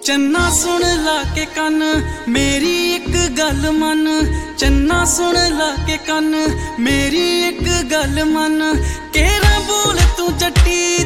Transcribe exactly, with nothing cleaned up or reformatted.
चन्ना सुन ला के कन मेरी एक गल मन, चन्ना सुन ला के कन मेरी एक गल मन, केरा बोल तू जट्टी